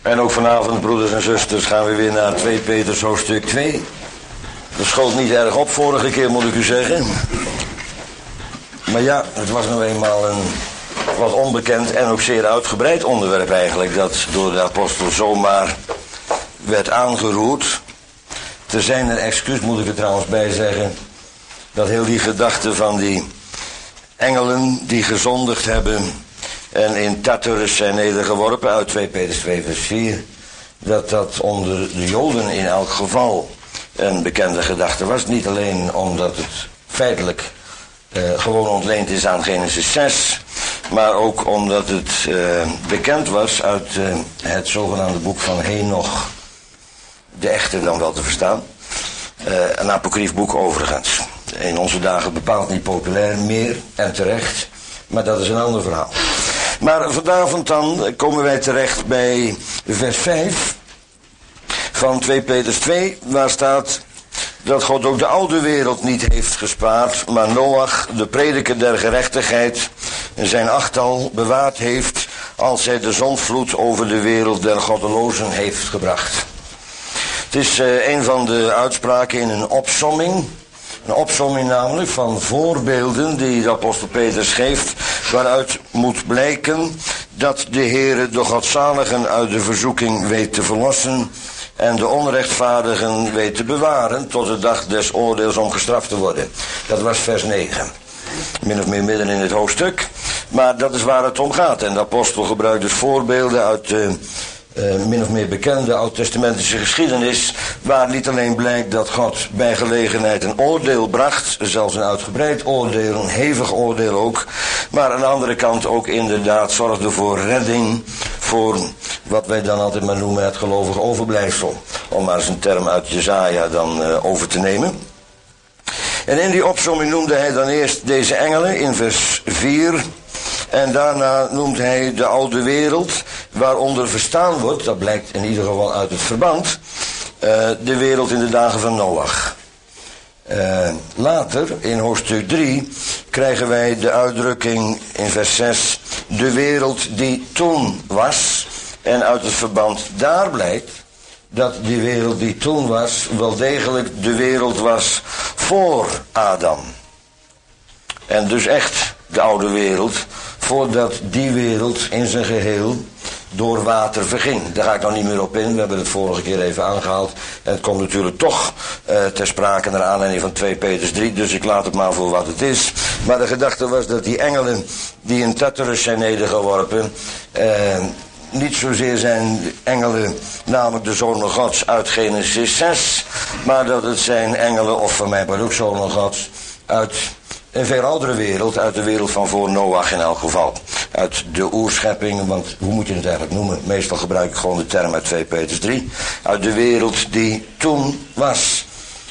En ook vanavond, broeders en zusters, gaan we weer naar 2 Petrus hoofdstuk 2. Dat schoot niet erg op vorige keer, moet ik u zeggen. Maar ja, het was nou eenmaal een wat onbekend en ook zeer uitgebreid onderwerp eigenlijk, dat door de apostel zomaar werd aangeroerd. Te zijn er excuus, moet ik er trouwens bij zeggen, dat heel die gedachte van die engelen die gezondigd hebben en in Tartarus zijn nedergeworpen uit 2 Petrus 2 vers 4, dat onder de Joden in elk geval een bekende gedachte was. Niet alleen omdat het feitelijk gewoon ontleend is aan Genesis 6, maar ook omdat het bekend was uit het zogenaamde boek van Henoch, de echte dan wel te verstaan. Een apocrief boek overigens. In onze dagen bepaald niet populair meer en terecht, maar dat is een ander verhaal. Maar vanavond dan komen wij terecht bij vers 5 van 2 Petrus 2, waar staat dat God ook de oude wereld niet heeft gespaard, maar Noach, de prediker der gerechtigheid, zijn achttal bewaard heeft als hij de zondvloed over de wereld der goddelozen heeft gebracht. Het is een van de uitspraken in een opsomming. Een opsomming namelijk van voorbeelden die de apostel Petrus geeft, waaruit moet blijken dat de Heere de godzaligen uit de verzoeking weet te verlossen en de onrechtvaardigen weet te bewaren tot de dag des oordeels om gestraft te worden. Dat was vers 9. Min of meer midden in het hoofdstuk. Maar dat is waar het om gaat. En de apostel gebruikt dus voorbeelden uit min of meer bekende oud-testamentische geschiedenis, waar niet alleen blijkt dat God bij gelegenheid een oordeel bracht, zelfs een uitgebreid oordeel, een hevig oordeel ook, maar aan de andere kant ook inderdaad zorgde voor redding, voor wat wij dan altijd maar noemen het gelovig overblijfsel, om maar eens een term uit Jesaja dan over te nemen. En in die opsomming noemde hij dan eerst deze engelen in vers 4. En daarna noemt hij de oude wereld, waaronder verstaan wordt, dat blijkt in ieder geval uit het verband, de wereld in de dagen van Noach. Later, in hoofdstuk 3, krijgen wij de uitdrukking in vers 6, de wereld die toen was. En uit het verband daar blijkt dat die wereld die toen was, wel degelijk de wereld was voor Adam. En dus echt de oude wereld, voordat die wereld in zijn geheel door water verging. Daar ga ik nou niet meer op in, we hebben het vorige keer even aangehaald. En het komt natuurlijk toch ter sprake naar aanleiding van 2 Petrus 3, dus ik laat het maar voor wat het is. Maar de gedachte was dat die engelen die in Tartarus zijn nedergeworpen, niet zozeer zijn engelen, namelijk de zonen Gods uit Genesis 6, maar dat het zijn engelen, of van mij maar ook zonen Gods, uit een veel oudere wereld, uit de wereld van voor Noach in elk geval. Uit de oerschepping, want hoe moet je het eigenlijk noemen? Meestal gebruik ik gewoon de term uit 2 Petrus 3. Uit de wereld die toen was.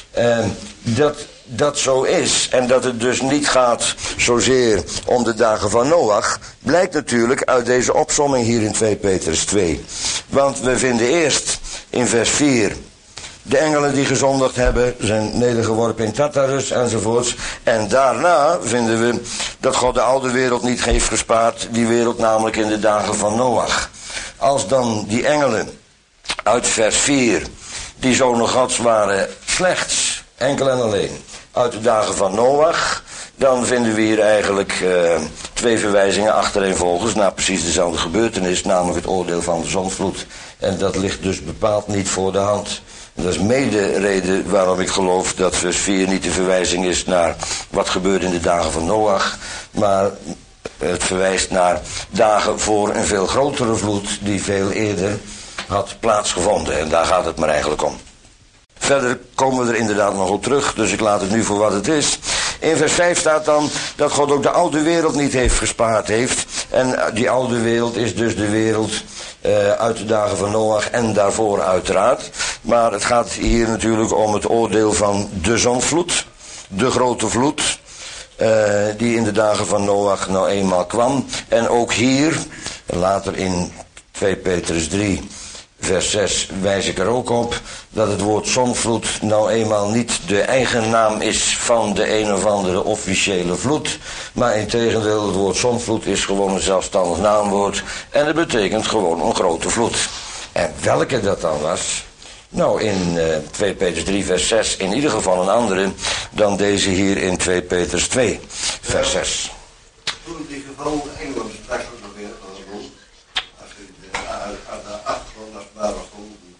Dat zo is en dat het dus niet gaat zozeer om de dagen van Noach, blijkt natuurlijk uit deze opsomming hier in 2 Petrus 2. Want we vinden eerst in vers 4... de engelen die gezondigd hebben, zijn nedergeworpen in Tartarus enzovoorts. En daarna vinden we dat God de oude wereld niet heeft gespaard, die wereld namelijk in de dagen van Noach. Als dan die engelen uit vers 4, die zonen Gods waren slechts, enkel en alleen, uit de dagen van Noach, dan vinden we hier eigenlijk 2 verwijzingen achtereenvolgens naar precies dezelfde gebeurtenis, namelijk het oordeel van de zondvloed. En dat ligt dus bepaald niet voor de hand. En dat is mede reden waarom ik geloof dat vers 4 niet de verwijzing is naar wat gebeurde in de dagen van Noach, maar het verwijst naar dagen voor een veel grotere vloed die veel eerder had plaatsgevonden. En daar gaat het maar eigenlijk om. Verder komen we er inderdaad nog op terug, dus ik laat het nu voor wat het is. In vers 5 staat dan dat God ook de oude wereld niet heeft gespaard heeft. En die oude wereld is dus de wereld uit de dagen van Noach en daarvoor uiteraard. Maar het gaat hier natuurlijk om het oordeel van de zondvloed, de grote vloed, die in de dagen van Noach nou eenmaal kwam. En ook hier, later in 2 Petrus 3... vers 6 wijs ik er ook op dat het woord zondvloed nou eenmaal niet de eigen naam is van de een of andere officiële vloed, maar integendeel het woord zondvloed is gewoon een zelfstandig naamwoord en het betekent gewoon een grote vloed. En welke dat dan was? Nou, in 2 Petrus 3 vers 6 in ieder geval een andere dan deze hier in 2 Petrus 2 vers 6. Toen die gevallen engelen sprak ook nog weer van een boel. Als u uit de achtergrond als het maar was gehoord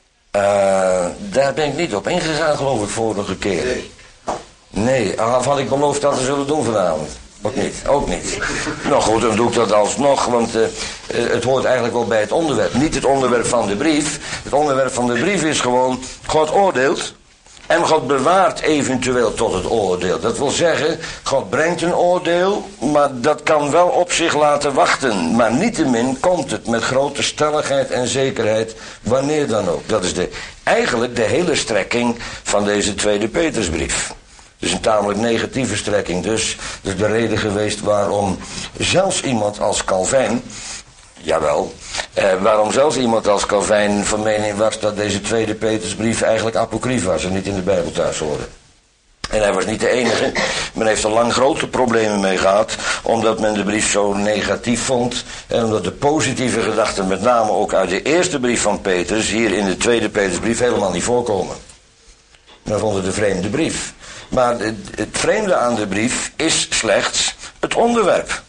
was. Daar ben ik niet op ingegaan, geloof ik, vorige keer. Nee, of had ik beloofd dat te zullen doen vanavond? Ook niet, ook niet. Nou goed, dan doe ik dat alsnog, want het hoort eigenlijk wel bij het onderwerp. Niet het onderwerp van de brief. Het onderwerp van de brief is gewoon, God oordeelt. En God bewaart eventueel tot het oordeel. Dat wil zeggen, God brengt een oordeel, maar dat kan wel op zich laten wachten. Maar niettemin komt het met grote stelligheid en zekerheid, wanneer dan ook. Dat is eigenlijk de hele strekking van deze tweede Petrusbrief. Het is een tamelijk negatieve strekking dus. Dat is de reden geweest waarom zelfs iemand als Calvijn, jawel, waarom zelfs iemand als Calvijn van mening was dat deze tweede Petrusbrief eigenlijk apocrief was en niet in de Bijbel thuis hoorde. En hij was niet de enige. Men heeft er lang grote problemen mee gehad, omdat men de brief zo negatief vond. En omdat de positieve gedachten, met name ook uit de eerste brief van Petrus, hier in de tweede Petrusbrief helemaal niet voorkomen. Men vond het een vreemde brief. Maar het vreemde aan de brief is slechts het onderwerp.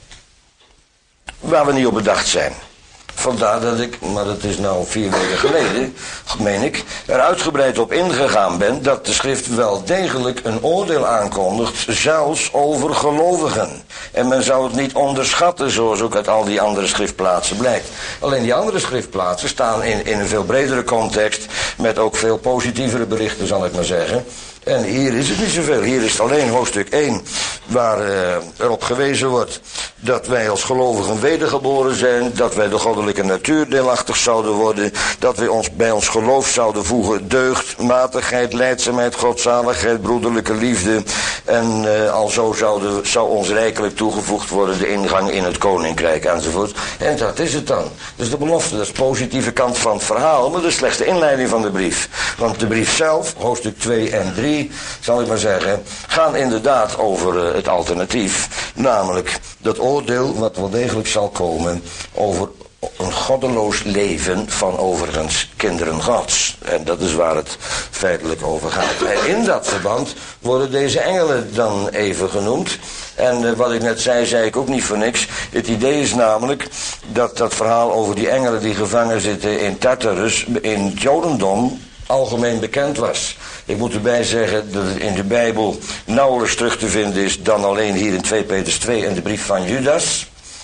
Waar we niet op bedacht zijn. Vandaar dat ik, maar dat is nou 4 weken geleden, meen ik, er uitgebreid op ingegaan ben dat de schrift wel degelijk een oordeel aankondigt, zelfs over gelovigen. En men zou het niet onderschatten, zoals ook uit al die andere schriftplaatsen blijkt. Alleen die andere schriftplaatsen staan in een veel bredere context, met ook veel positievere berichten, zal ik maar zeggen. En hier is het niet zoveel. Hier is het alleen hoofdstuk 1 waar erop gewezen wordt dat wij als gelovigen wedergeboren zijn, dat wij de goddelijke natuur deelachtig zouden worden, dat wij ons bij ons geloof zouden voegen deugd, matigheid, lijdzaamheid, godzaligheid, broederlijke liefde en alzo zou ons rijkelijk toegevoegd worden de ingang in het koninkrijk enzovoort. En dat is het dan. Dus de belofte, dat is de positieve kant van het verhaal, maar dat is slechts de inleiding van de brief. Want de brief zelf, hoofdstuk 2 en 3, zal ik maar zeggen, gaan inderdaad over het alternatief. Namelijk dat oordeel wat wel degelijk zal komen over een goddeloos leven van overigens kinderen Gods. En dat is waar het feitelijk over gaat. En in dat verband worden deze engelen dan even genoemd. En wat ik net zei ik ook niet voor niks. Het idee is namelijk dat dat verhaal over die engelen die gevangen zitten in Tartarus in het Jodendom algemeen bekend was. Ik moet erbij zeggen dat het in de Bijbel nauwelijks terug te vinden is dan alleen hier in 2 Petrus 2 en de brief van Judas.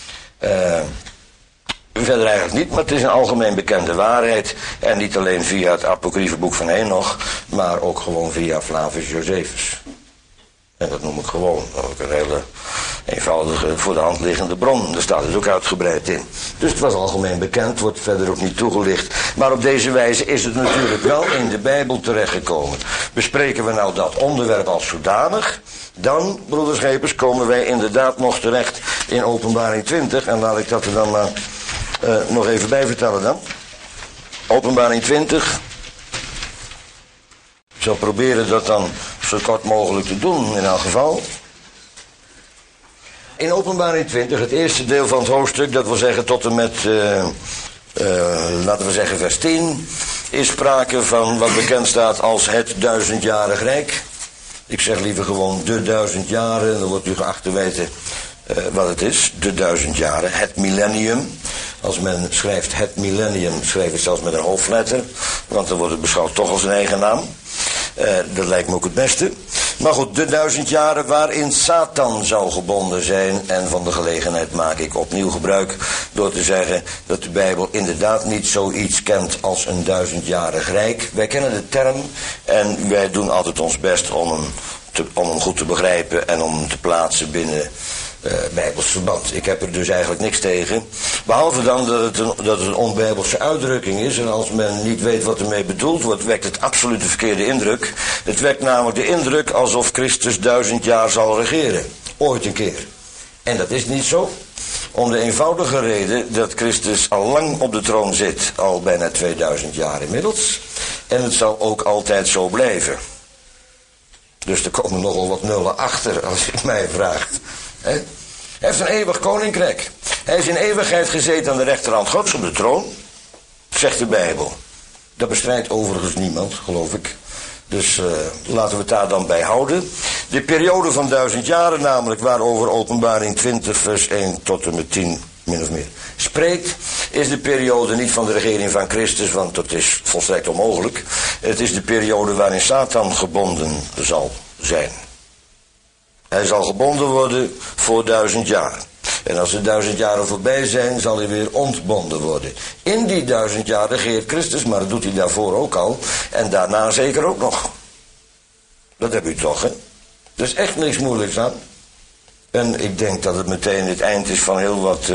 Verder eigenlijk niet, maar het is een algemeen bekende waarheid. En niet alleen via het apocryfe boek van Henoch, maar ook gewoon via Flavius Josephus. En dat noem ik gewoon. Ook een hele eenvoudige, voor de hand liggende bron. Daar staat het ook uitgebreid in. Dus het was algemeen bekend, wordt verder ook niet toegelicht. Maar op deze wijze is het natuurlijk wel in de Bijbel terechtgekomen. Bespreken we nou dat onderwerp als zodanig, dan, broederschepers, komen wij inderdaad nog terecht in Openbaring 20. En laat ik dat er dan maar nog even bij vertellen dan. Openbaring 20. Ik zal proberen dat dan zo kort mogelijk te doen in elk geval. In Openbaring 20, het eerste deel van het hoofdstuk, dat wil zeggen tot en met, laten we zeggen vers 10, is sprake van wat bekend staat als het 1000-jarig rijk. Ik zeg liever gewoon de 1000 jaren, dan wordt u geacht te weten wat het is, de 1000 jaren, het millennium. Als men schrijft het millennium, schrijft het zelfs met een hoofdletter, want dan wordt het beschouwd toch als een eigen naam. Dat lijkt me ook het beste. Maar goed, de 1000 jaren waarin Satan zou gebonden zijn. En van de gelegenheid maak ik opnieuw gebruik door te zeggen dat de Bijbel inderdaad niet zoiets kent als een 1000-jarig rijk. Wij kennen de term en wij doen altijd ons best om hem goed te begrijpen en om hem te plaatsen binnen Bijbels verband. Ik heb er dus eigenlijk niks tegen. Behalve dan dat het een onbijbelse uitdrukking is. En als men niet weet wat ermee bedoeld wordt, wekt het absoluut de verkeerde indruk. Het wekt namelijk de indruk alsof Christus 1000 jaar zal regeren. Ooit een keer. En dat is niet zo. Om de eenvoudige reden dat Christus al lang op de troon zit. Al bijna 2000 jaar inmiddels. En het zal ook altijd zo blijven. Dus er komen nogal wat nullen achter als je mij vraagt. Hij heeft een eeuwig koninkrijk. Hij is in eeuwigheid gezeten aan de rechterhand Gods op de troon. zegt de Bijbel. Dat bestrijdt overigens niemand, geloof ik. Dus laten we het daar dan bij houden. De periode van 1000 jaren namelijk, waarover Openbaring 20 vers 1 tot en met 10 min of meer spreekt, is de periode niet van de regering van Christus, want dat is volstrekt onmogelijk. Het is de periode waarin Satan gebonden zal zijn. Hij zal gebonden worden voor 1000 jaar. En als de 1000 jaren voorbij zijn, zal hij weer ontbonden worden. In die 1000 jaar regeert Christus, maar dat doet hij daarvoor ook al. En daarna zeker ook nog. Dat heb u toch, hè? Er is echt niks moeilijks aan. En ik denk dat het meteen het eind is van heel wat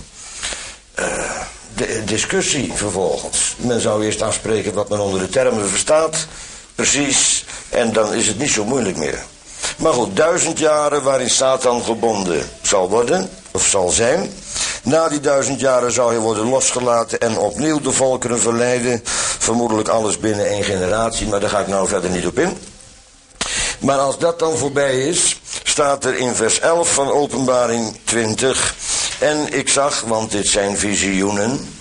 discussie vervolgens. Men zou eerst afspreken wat men onder de termen verstaat. Precies. En dan is het niet zo moeilijk meer. Maar goed, 1000 jaren waarin Satan gebonden zal worden, of zal zijn. Na die 1000 jaren zou hij worden losgelaten en opnieuw de volkeren verleiden. Vermoedelijk alles binnen 1 generatie, maar daar ga ik nou verder niet op in. Maar als dat dan voorbij is, staat er in vers 11 van Openbaring 20. En ik zag, want dit zijn visioenen.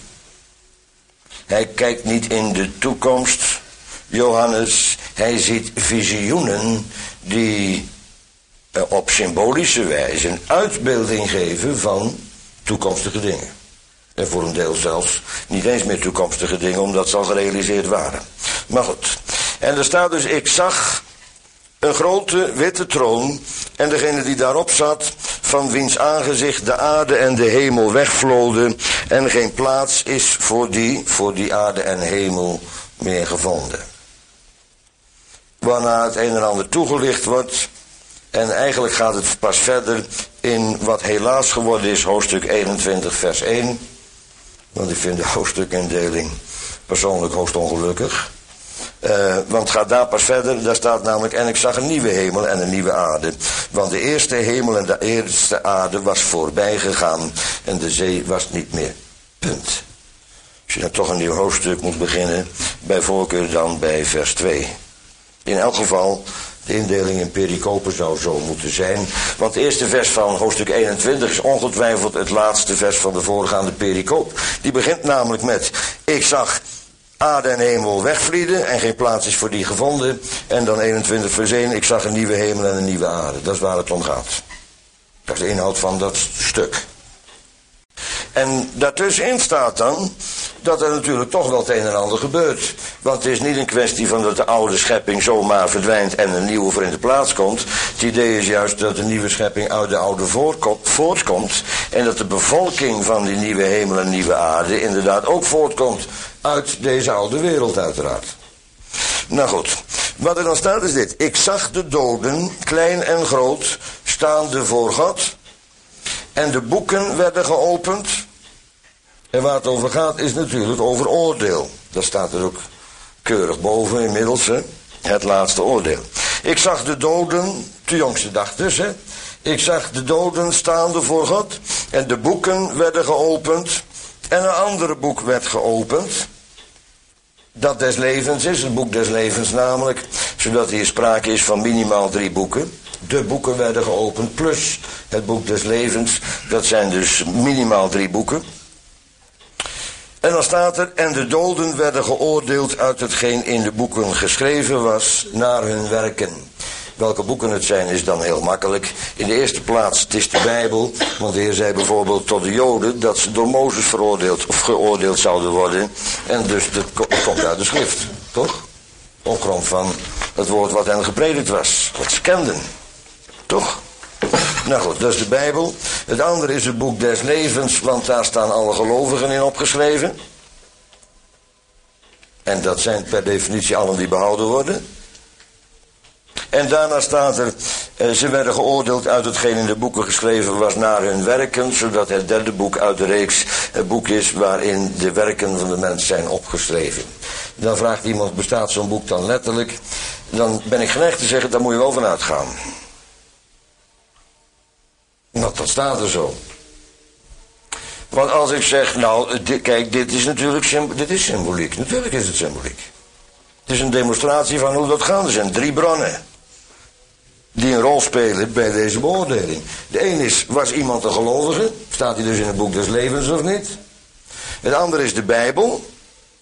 Hij kijkt niet in de toekomst, Johannes. Hij ziet visioenen die op symbolische wijze een uitbeelding geven van toekomstige dingen. En voor een deel zelfs niet eens meer toekomstige dingen, omdat ze al gerealiseerd waren. Maar goed. En er staat dus, ik zag een grote witte troon en degene die daarop zat, van wiens aangezicht de aarde en de hemel wegvloden en geen plaats is voor die aarde en hemel meer gevonden. Waarna het een en ander toegelicht wordt. En eigenlijk gaat het pas verder in wat helaas geworden is, hoofdstuk 21 vers 1. Want ik vind de hoofdstukindeling persoonlijk hoogst ongelukkig. Want het gaat daar pas verder, daar staat namelijk, en ik zag een nieuwe hemel en een nieuwe aarde. Want de eerste hemel en de eerste aarde was voorbij gegaan en de zee was niet meer. Punt. Als je dan toch een nieuw hoofdstuk moet beginnen, bij voorkeur dan bij vers 2. In elk geval, de indeling in pericopen zou zo moeten zijn. Want het eerste vers van hoofdstuk 21 is ongetwijfeld het laatste vers van de voorgaande pericoop. Die begint namelijk met, ik zag aarde en hemel wegvlieden en geen plaats is voor die gevonden. En dan 21 vers 1, ik zag een nieuwe hemel en een nieuwe aarde. Dat is waar het om gaat. Dat is de inhoud van dat stuk. En daartussenin staat dan dat er natuurlijk toch wel het een en ander gebeurt. Want het is niet een kwestie van dat de oude schepping zomaar verdwijnt en een nieuwe voor in de plaats komt. Het idee is juist dat de nieuwe schepping uit de oude voortkomt. En dat de bevolking van die nieuwe hemel en nieuwe aarde inderdaad ook voortkomt uit deze oude wereld uiteraard. Nou goed, wat er dan staat is dit. Ik zag de doden, klein en groot, staande voor God. En de boeken werden geopend. En waar het over gaat is natuurlijk over oordeel. Dat staat er ook keurig boven inmiddels, hè? Het laatste oordeel. Ik zag de doden, de jongste dag dus, hè? Ik zag de doden staande voor God. En de boeken werden geopend. En een andere boek werd geopend. Dat des levens is, het boek des levens namelijk. Zodat hier sprake is van minimaal 3 boeken. De boeken werden geopend plus het boek des levens. Dat zijn dus minimaal 3 boeken. En dan staat er, en de doden werden geoordeeld uit hetgeen in de boeken geschreven was, naar hun werken. Welke boeken het zijn is dan heel makkelijk. In de eerste plaats, het is de Bijbel. Want de Heer zei bijvoorbeeld tot de Joden dat ze door Mozes veroordeeld of geoordeeld zouden worden. En dus dat komt uit de schrift, toch? Op grond van het woord wat hen gepredikt was, wat ze kenden. Toch? Nou goed, dat is de Bijbel. Het andere is het boek des levens, want daar staan alle gelovigen in opgeschreven. En dat zijn per definitie allen die behouden worden. En daarna staat er, ze werden geoordeeld uit hetgeen in de boeken geschreven was naar hun werken, zodat het derde boek uit de reeks het boek is waarin de werken van de mens zijn opgeschreven. Dan vraagt iemand, bestaat zo'n boek dan letterlijk? Dan ben ik geneigd te zeggen, daar moet je wel van uitgaan. Want dat staat er zo. Want als ik zeg, nou, kijk, dit is symboliek. Natuurlijk is het symboliek. Het is een demonstratie van hoe dat gaat. Er zijn 3 bronnen die een rol spelen bij deze beoordeling. De een is, was iemand een gelovige? Staat hij dus in het boek des levens of niet? Het andere is de Bijbel.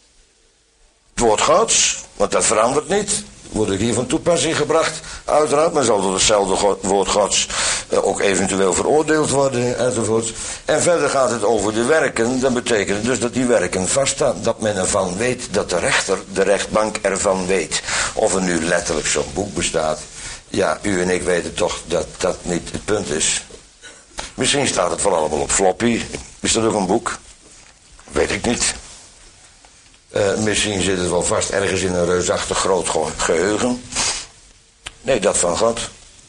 Het woord Gods, want dat verandert niet. Wordt ook hier van toepassing gebracht. Uiteraard, maar zal door hetzelfde woord Gods ook eventueel veroordeeld worden, enzovoort. En verder gaat het over de werken. Dat betekent dus dat die werken vaststaan. Dat men ervan weet, dat de rechter, de rechtbank ervan weet. Of er nu letterlijk zo'n boek bestaat. Ja, u en ik weten toch dat dat niet het punt is. Misschien staat het wel allemaal op floppy. Is dat ook een boek? Weet ik niet. Misschien zit het wel vast ergens in een reusachtig groot geheugen. Nee, dat van God.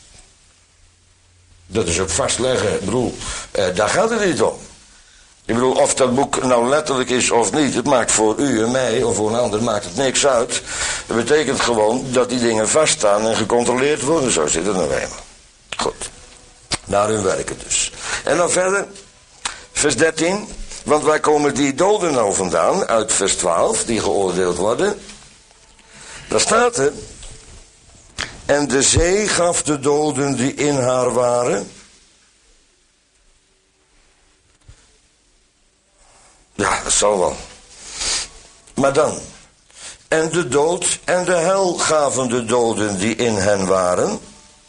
Dat is ook vastleggen. Ik bedoel, daar gaat het niet om. Ik bedoel, of dat boek nou letterlijk is of niet, het maakt voor u en mij, of voor een ander, maakt het niks uit. Dat betekent gewoon dat die dingen vaststaan en gecontroleerd worden. Zo zit het nou eenmaal. Goed. Naar hun werken dus. En dan verder, vers 13. Want waar komen die doden nou vandaan? Uit vers 12, die geoordeeld worden. Daar staat er. En de zee gaf de doden die in haar waren. Ja, dat zal wel. Maar dan. En de dood en de hel gaven de doden die in hen waren.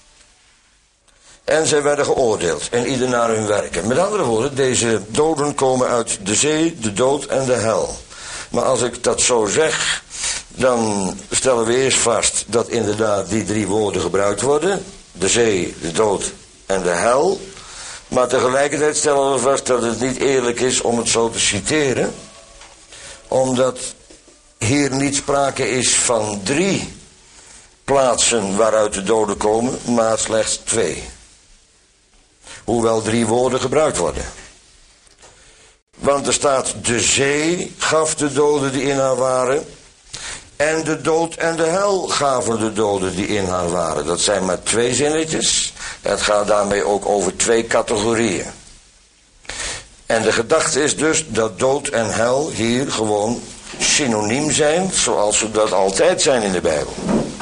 En zij werden geoordeeld. En ieder naar hun werken. Met andere woorden, deze doden komen uit de zee, de dood en de hel. Maar als ik dat zo zeg, dan stellen we eerst vast dat inderdaad die drie woorden gebruikt worden. De zee, de dood en de hel. Maar tegelijkertijd stellen we vast dat het niet eerlijk is om het zo te citeren. Omdat hier niet sprake is van 3 plaatsen waaruit de doden komen, maar slechts 2. Hoewel 3 woorden gebruikt worden. Want er staat, de zee gaf de doden die in haar waren. En de dood en de hel gaven de doden die in haar waren. Dat zijn maar 2 zinnetjes. Het gaat daarmee ook over 2 categorieën. En de gedachte is dus dat dood en hel hier gewoon synoniem zijn, zoals ze dat altijd zijn in de Bijbel.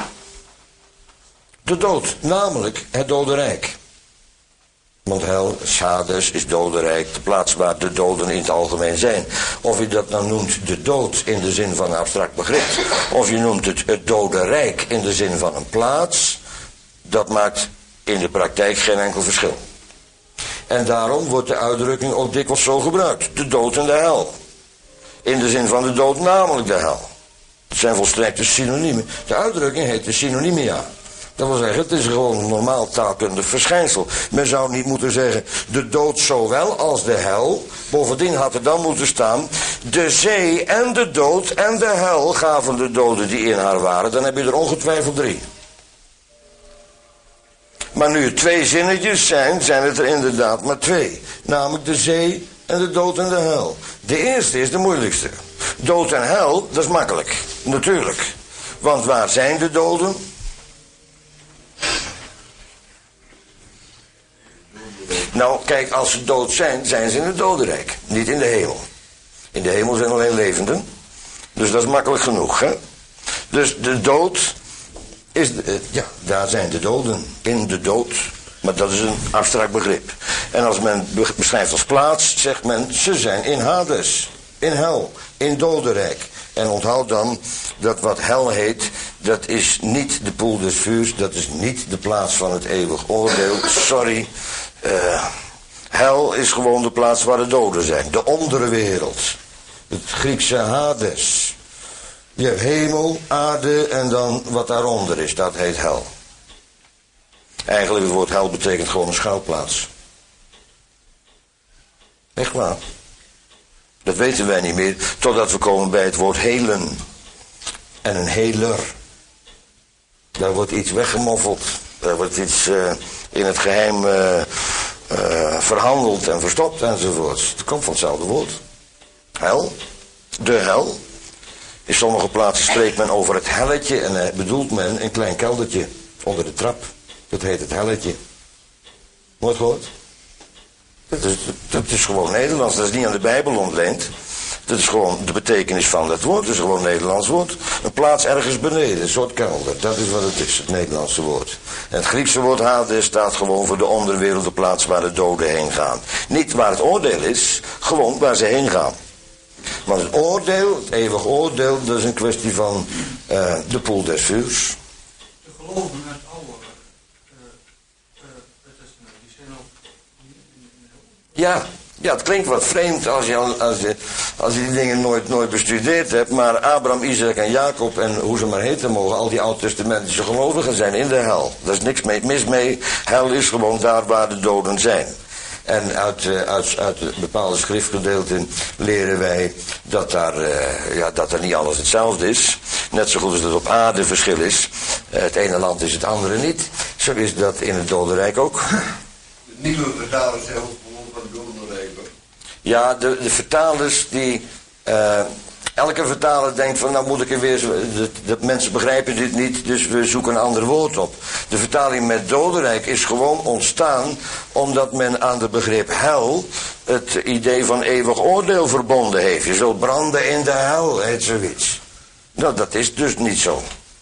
De dood, namelijk het dodenrijk. Want hel, Hades, is dodenrijk, de plaats waar de doden in het algemeen zijn. Of je dat nou noemt de dood in de zin van een abstract begrip, of je noemt het dodenrijk in de zin van een plaats, dat maakt in de praktijk geen enkel verschil. En daarom wordt de uitdrukking ook dikwijls zo gebruikt. De dood en de hel. In de zin van de dood, namelijk de hel. Het zijn volstrekte synoniemen. De uitdrukking heet de synonymia. Dat wil zeggen, het is gewoon een normaal taalkundig verschijnsel. Men zou niet moeten zeggen, de dood zowel als de hel. Bovendien had er dan moeten staan, de zee en de dood en de hel gaven de doden die in haar waren. Dan heb je er ongetwijfeld 3. Maar nu het 2 zinnetjes zijn, zijn het er inderdaad maar 2. Namelijk de zee en de dood en de hel. De eerste is de moeilijkste. Dood en hel, dat is makkelijk. Natuurlijk. Want waar zijn de doden? Nou, kijk, als ze dood zijn, zijn ze in het dodenrijk. Niet in de hemel. In de hemel zijn alleen levenden. Dus dat is makkelijk genoeg, hè? Dus de dood is, ja, daar zijn de doden. In de dood. Maar dat is een abstract begrip. En als men beschrijft als plaats, zegt men, ze zijn in Hades. In hel. In dodenrijk. En onthoud dan dat wat hel heet, dat is niet de poel des vuurs, dat is niet de plaats van het eeuwig oordeel. Sorry. Hel is gewoon de plaats waar de doden zijn. De onderwereld. Het Griekse Hades. Je hebt hemel, aarde en dan wat daaronder is. Dat heet hel. Eigenlijk het woord hel betekent gewoon een schuilplaats. Echt waar. Dat weten wij niet meer. Totdat we komen bij het woord helen. En een heler. Daar wordt iets weggemoffeld. Daar wordt iets in het geheim verhandeld en verstopt enzovoort. Het komt van hetzelfde woord. Hel. De hel. In sommige plaatsen spreekt men over het helletje en bedoelt men een klein keldertje onder de trap. Dat heet het helletje. Nooit gehoord? Dat is gewoon Nederlands, dat is niet aan de Bijbel ontleend. Dat is gewoon de betekenis van dat woord, dat is gewoon een Nederlands woord. Een plaats ergens beneden, een soort kelder, dat is wat het is, het Nederlandse woord. En het Griekse woord Hades staat gewoon voor de onderwereld, de plaats waar de doden heen gaan. Niet waar het oordeel is, gewoon waar ze heen gaan. Want het oordeel, het eeuwig oordeel, dat is een kwestie van de poel des vuurs. De geloven uit het oude testament, die zijn ook Ja, het klinkt wat vreemd als je die dingen nooit bestudeerd hebt. Maar Abraham, Isaac en Jacob en hoe ze maar heten mogen, al die oud-testamentische gelovigen zijn in de hel. Daar is niks mis mee. Hel is gewoon daar waar de doden zijn. En uit bepaalde schriftgedeelten leren wij dat er niet alles hetzelfde is. Net zo goed als dat op aarde verschil is. Het ene land is het andere niet. Zo is dat in het dodenrijk ook. Niet door vertalers zelf, gewoon van het dodenrijk. Ja, de vertalers die... elke vertaler denkt van, nou moet ik er weer... De mensen begrijpen dit niet, dus we zoeken een ander woord op. De vertaling met dodenrijk is gewoon ontstaan omdat men aan het begrip hel het idee van eeuwig oordeel verbonden heeft. Je zult branden in de hel, heet zoiets. Nou, dat is dus niet zo.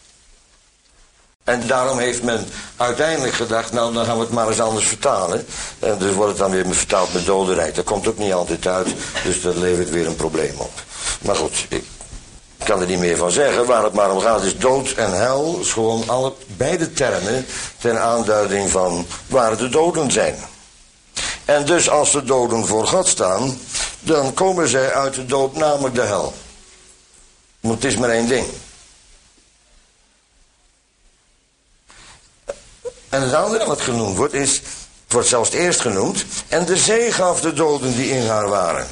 En daarom heeft men uiteindelijk gedacht, nou dan gaan we het maar eens anders vertalen. En dus wordt het dan weer vertaald met dodenrijk. Dat komt ook niet altijd uit, dus dat levert weer een probleem op. Maar goed, ik kan er niet meer van zeggen. Waar het maar om gaat is dood en hel. Is gewoon beide termen ten aanduiding van waar de doden zijn. En dus als de doden voor God staan, dan komen zij uit de dood, namelijk de hel. Want het is maar één ding. En het andere wat genoemd wordt is, het wordt zelfs het eerst genoemd, en de zee gaf de doden die in haar waren.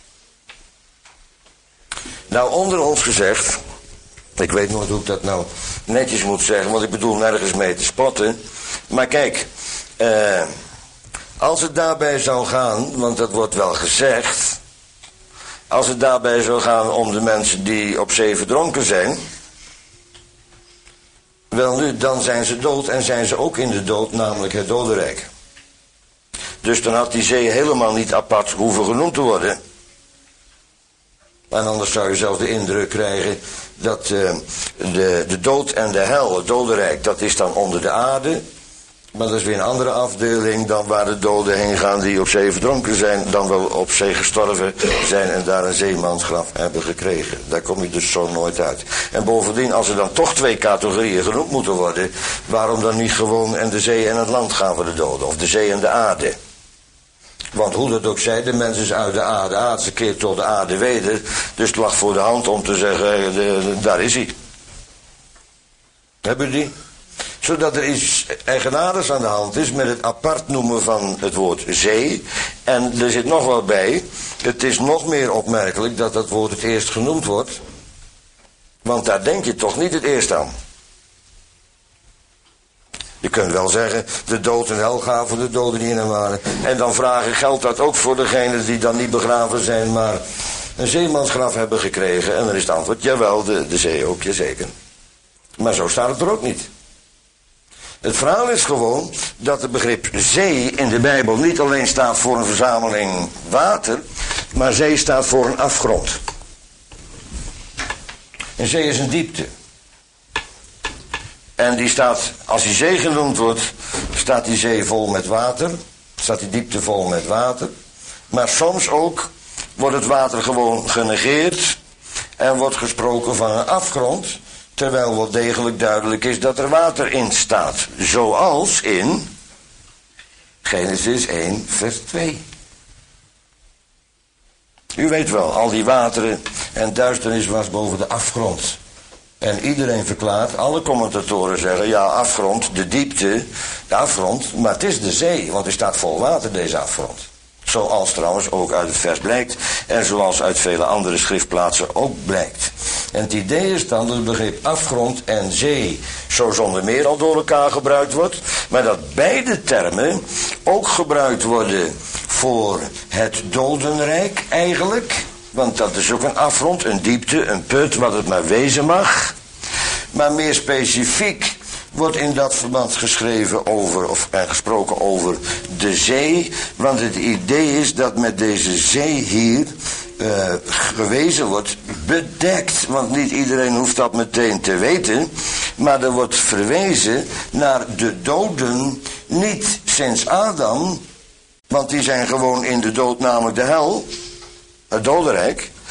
Nou, onder ons gezegd, ik weet nooit hoe ik dat nou netjes moet zeggen, want ik bedoel nergens mee te spotten. Maar kijk, als het daarbij zou gaan, want dat wordt wel gezegd, als het daarbij zou gaan om de mensen die op zee verdronken zijn, wel nu, dan zijn ze dood en zijn ze ook in de dood, namelijk het dodenrijk. Dus dan had die zee helemaal niet apart hoeven genoemd te worden. En anders zou je zelf de indruk krijgen dat de dood en de hel, het dodenrijk, dat is dan onder de aarde. Maar dat is weer een andere afdeling dan waar de doden heen gaan die op zee verdronken zijn, dan wel op zee gestorven zijn en daar een zeemansgraf hebben gekregen. Daar kom je dus zo nooit uit. En bovendien, als er dan toch twee categorieën genoemd moeten worden, waarom dan niet gewoon en de zee en het land gaan voor de doden, of de zee en de aarde? Want hoe dat ook zij, de mens is uit de aarde, aardse keert tot de aarde weder, dus het lag voor de hand om te zeggen, daar is hij. Hebben die? Zodat er iets eigenaardigs aan de hand is met het apart noemen van het woord zee. En er zit nog wat bij. Het is nog meer opmerkelijk dat dat woord het eerst genoemd wordt. Want daar denk je toch niet het eerst aan. Je kunt wel zeggen, de dood en hel gaven de doden die in hem waren. En dan vragen, geldt dat ook voor degenen die dan niet begraven zijn, maar een zeemansgraf hebben gekregen? En dan is het antwoord, jawel, de zee ook, jazeker. Maar zo staat het er ook niet. Het verhaal is gewoon dat het begrip zee in de Bijbel niet alleen staat voor een verzameling water, maar zee staat voor een afgrond. Een zee is een diepte. En die staat, als die zee genoemd wordt, staat die zee vol met water, staat die diepte vol met water. Maar soms ook wordt het water gewoon genegeerd en wordt gesproken van een afgrond, terwijl wel degelijk duidelijk is dat er water in staat. Zoals in Genesis 1 vers 2. U weet wel, al die wateren en duisternis was boven de afgrond. En iedereen verklaart, alle commentatoren zeggen, ja, afgrond, de diepte, de afgrond, maar het is de zee, want er staat vol water deze afgrond. Zoals trouwens ook uit het vers blijkt en zoals uit vele andere schriftplaatsen ook blijkt. En het idee is dan dat het begrip afgrond en zee zo zonder meer al door elkaar gebruikt wordt, maar dat beide termen ook gebruikt worden voor het dodenrijk eigenlijk. Want dat is ook een afgrond, een diepte, een put, wat het maar wezen mag. Maar meer specifiek wordt in dat verband geschreven over, en gesproken over de zee. Want het idee is dat met deze zee hier gewezen wordt, bedekt. Want niet iedereen hoeft dat meteen te weten. Maar er wordt verwezen naar de doden, niet sinds Adam. Want die zijn gewoon in de dood, namelijk de hel. Het dodenrijk.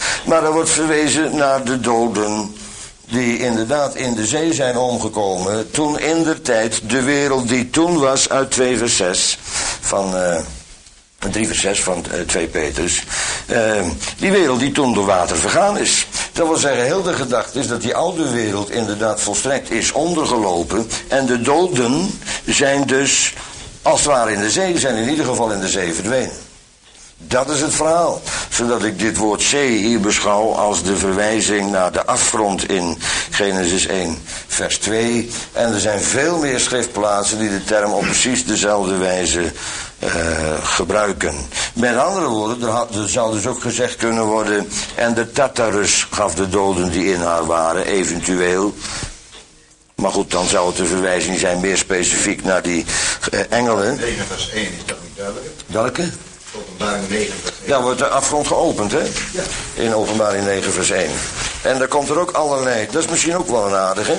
Maar er wordt verwezen naar de doden die inderdaad in de zee zijn omgekomen. Toen indertijd de wereld die toen was uit 2 vers 6 van 3 vers 6 van 2 Petrus. Die wereld die toen door water vergaan is. Dat wil zeggen, heel de gedachte is dat die oude wereld inderdaad volstrekt is ondergelopen. En de doden zijn dus, als het ware in de zee, zijn in ieder geval in de zee verdwenen. Dat is het verhaal. Zodat ik dit woord zee hier beschouw als de verwijzing naar de afgrond in Genesis 1 vers 2. En er zijn veel meer schriftplaatsen die de term op precies dezelfde wijze gebruiken. Met andere woorden, er zou dus ook gezegd kunnen worden, en de Tartarus gaf de doden die in haar waren, eventueel. Maar goed, dan zou het een verwijzing zijn meer specifiek naar die engelen. 9 vers 1, is dat niet duidelijk? Welke? Openbaring 9 vers 1. Ja, wordt de afgrond geopend, hè? Ja. In Openbaring 9 vers 1. En daar komt er ook allerlei, dat is misschien ook wel een aardige.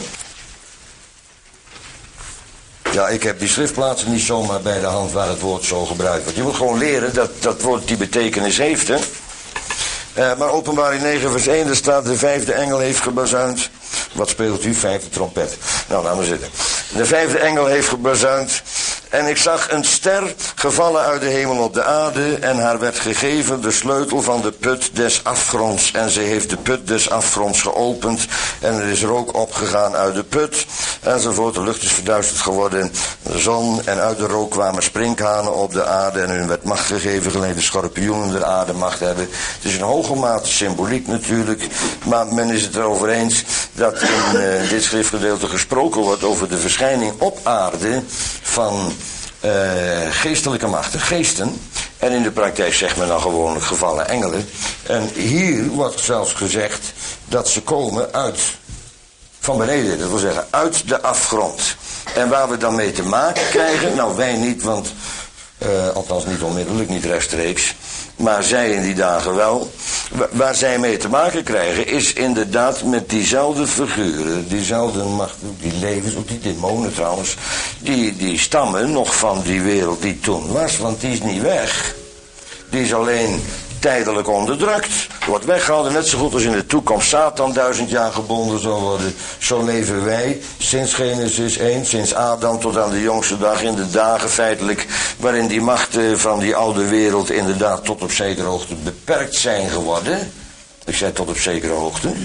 Ja, ik heb die schriftplaatsen niet zomaar bij de hand waar het woord zo gebruikt wordt. Je moet gewoon leren dat dat woord die betekenis heeft, hè. Maar Openbaring 9 vers 1, daar staat de 5e engel heeft gebazuind. Wat speelt u? 5e trompet. Nou, laten we zitten. De 5e engel heeft gebazuind. En ik zag een ster gevallen uit de hemel op de aarde. En haar werd gegeven de sleutel van de put des afgronds. En ze heeft de put des afgronds geopend. En er is rook opgegaan uit de put. Enzovoort. De lucht is verduisterd geworden. De zon en uit de rook kwamen sprinkhanen op de aarde. En hun werd macht gegeven, gelijk de schorpioenen de aarde macht hebben. Het is een hoge mate symboliek natuurlijk. Maar men is het erover eens dat in dit schriftgedeelte gesproken wordt over de verschijning op aarde van geestelijke machten, geesten. En in de praktijk zegt men dan gewoon gevallen engelen. En hier wordt zelfs gezegd dat ze komen uit, van beneden, dat wil zeggen uit de afgrond. En waar we dan mee te maken krijgen, nou wij niet, want althans niet onmiddellijk, niet rechtstreeks, maar zij in die dagen wel. Waar zij mee te maken krijgen is inderdaad met diezelfde figuren, diezelfde machten, die levens, ook die demonen trouwens, die stammen nog van die wereld die toen was, want die is niet weg. Die is alleen tijdelijk onderdrukt, wordt weggehouden, net zo goed als in de toekomst Satan 1000 jaar gebonden zal worden. Zo leven wij sinds Genesis 1, sinds Adam tot aan de jongste dag, in de dagen feitelijk, waarin die machten van die oude wereld inderdaad tot op zekere hoogte beperkt zijn geworden. Ik zei tot op zekere hoogte.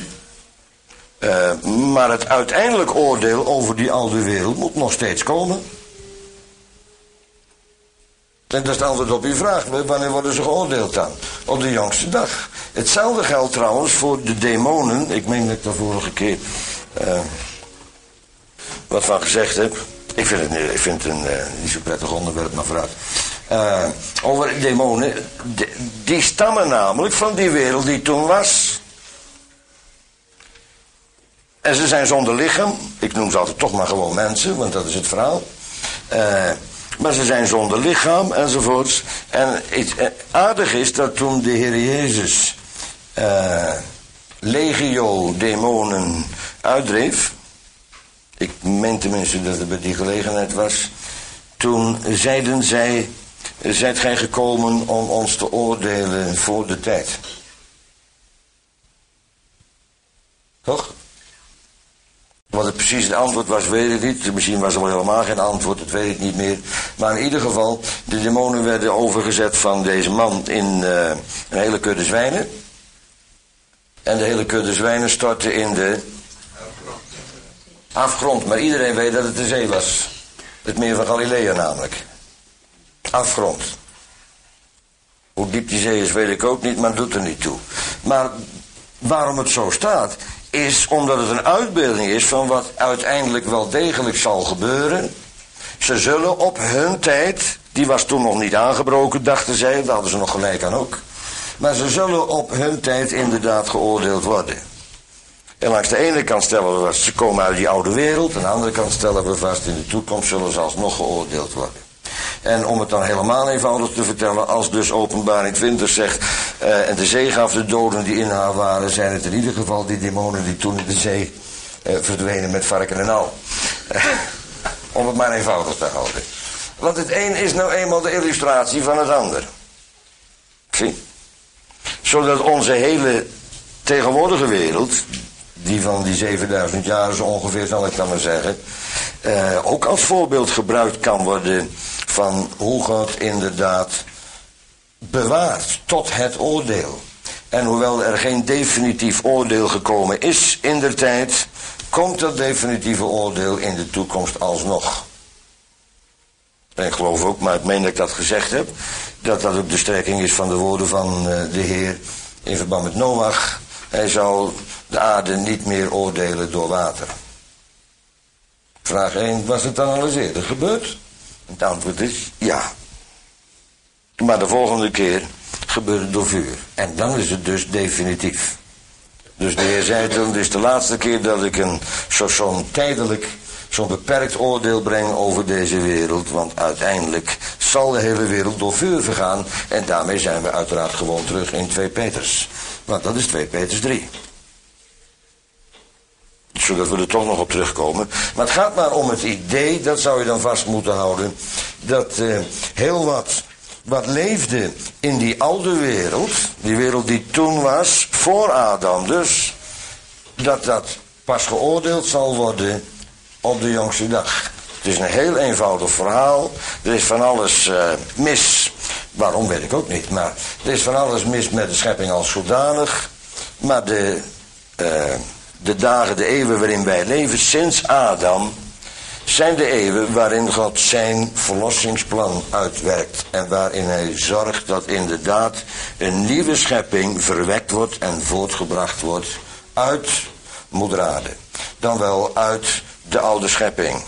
Maar het uiteindelijk oordeel over die oude wereld moet nog steeds komen. En dat is het antwoord op uw vraag. Wanneer worden ze geoordeeld dan? Op de jongste dag. Hetzelfde geldt trouwens voor de demonen. Ik meen dat ik daar vorige keer wat van gezegd heb. Ik vind het een niet zo prettig onderwerp, maar vooruit. Over demonen. Die stammen namelijk van die wereld die toen was. En ze zijn zonder lichaam. Ik noem ze altijd toch maar gewoon mensen, want dat is het verhaal. Maar ze zijn zonder lichaam enzovoorts. En iets aardig is dat toen de Heer Jezus legio demonen uitdreef. Ik meen tenminste dat het bij die gelegenheid was. Toen zeiden zij, zijt gij gekomen om ons te oordelen voor de tijd. Toch? Wat het precies het antwoord was, weet ik niet. Misschien was er wel helemaal geen antwoord, dat weet ik niet meer. Maar in ieder geval, de demonen werden overgezet van deze man in een hele kudde zwijnen. En de hele kudde zwijnen stortte in de afgrond. Maar iedereen weet dat het de zee was. Het meer van Galilea namelijk. Afgrond. Hoe diep die zee is, weet ik ook niet, maar doet er niet toe. Maar waarom het zo staat, is omdat het een uitbeelding is van wat uiteindelijk wel degelijk zal gebeuren. Ze zullen op hun tijd, die was toen nog niet aangebroken, dachten zij, daar hadden ze nog gelijk aan ook. Maar ze zullen op hun tijd inderdaad geoordeeld worden. En langs de ene kant stellen we vast, ze komen uit die oude wereld. Aan de andere kant stellen we vast, in de toekomst zullen ze alsnog geoordeeld worden. En om het dan helemaal eenvoudig te vertellen, als dus Openbaring 20 zegt, en de zee gaf de doden die in haar waren, zijn het in ieder geval die demonen die toen in de zee verdwenen met varken en al. Om het maar eenvoudig te houden. Want het een is nou eenmaal de illustratie van het ander. Zie? Zodat onze hele tegenwoordige wereld, die van die 7000 jaar zo ongeveer, zal ik dan maar zeggen, ook als voorbeeld gebruikt kan worden van hoe God inderdaad bewaart tot het oordeel. En hoewel er geen definitief oordeel gekomen is indertijd, komt dat definitieve oordeel in de toekomst alsnog. En ik geloof ook, maar ik meen dat ik dat gezegd heb, dat dat ook de strekking is van de woorden van de Heer in verband met Noach. Hij zal de aarde niet meer oordelen door water. Vraag 1, was het dan al eens eerder gebeurd? Het antwoord is ja. Maar de volgende keer gebeurt het door vuur. En dan is het dus definitief. Dus de Heer zei toen, dit is de laatste keer dat ik zo'n tijdelijk, zo'n beperkt oordeel breng over deze wereld. Want uiteindelijk zal de hele wereld door vuur vergaan. En daarmee zijn we uiteraard gewoon terug in 2 Peters. Want dat is 2 Peters 3. Zodat we er toch nog op terugkomen. Maar het gaat maar om het idee, dat zou je dan vast moeten houden, dat heel wat leefde in die oude wereld, die wereld die toen was, voor Adam dus, dat pas geoordeeld zal worden op de jongste dag. Het is een heel eenvoudig verhaal. Er is van alles mis. Waarom weet ik ook niet, maar er is van alles mis met de schepping als zodanig. Maar de dagen, de eeuwen waarin wij leven sinds Adam, zijn de eeuwen waarin God zijn verlossingsplan uitwerkt. En waarin hij zorgt dat inderdaad een nieuwe schepping verwekt wordt en voortgebracht wordt uit moeder aarde. Dan wel uit de oude schepping.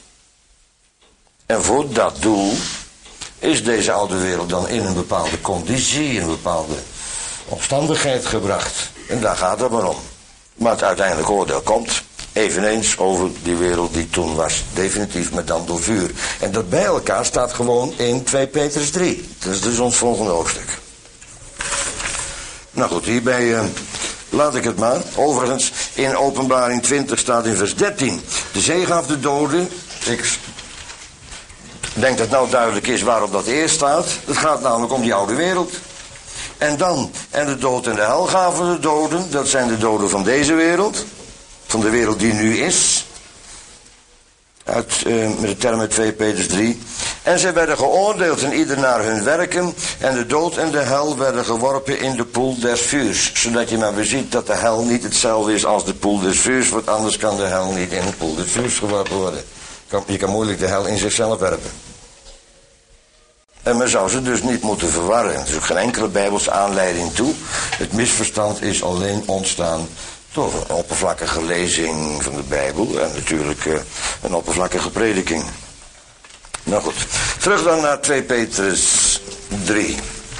En voor dat doel is deze oude wereld dan in een bepaalde conditie, in een bepaalde omstandigheid gebracht. En daar gaat het maar om. Maar het uiteindelijk oordeel komt eveneens over die wereld die toen was. Definitief, maar dan door vuur. En dat bij elkaar staat gewoon in 2 Petrus 3. Dat is dus ons volgende hoofdstuk. Nou goed, hierbij laat ik het maar. Overigens, in Openbaring 20 staat in vers 13. De zee gaf de doden. Ik denk dat nou duidelijk is waarom dat eerst staat. Het gaat namelijk om die oude wereld. En de dood en de hel gaven de doden. Dat zijn de doden van deze wereld. Van de wereld die nu is. Met de term uit 2 Petrus 3. En zij werden geoordeeld en ieder naar hun werken. En de dood en de hel werden geworpen in de poel des vuurs. Zodat je maar weer ziet dat de hel niet hetzelfde is als de poel des vuurs. Want anders kan de hel niet in de poel des vuurs geworpen worden. Je kan moeilijk de hel in zichzelf werpen. En men zou ze dus niet moeten verwarren. Er is ook geen enkele bijbelse aanleiding toe. Het misverstand is alleen ontstaan door een oppervlakkige lezing van de Bijbel. En natuurlijk een oppervlakkige prediking. Nou goed. Terug dan naar 2 Petrus 3.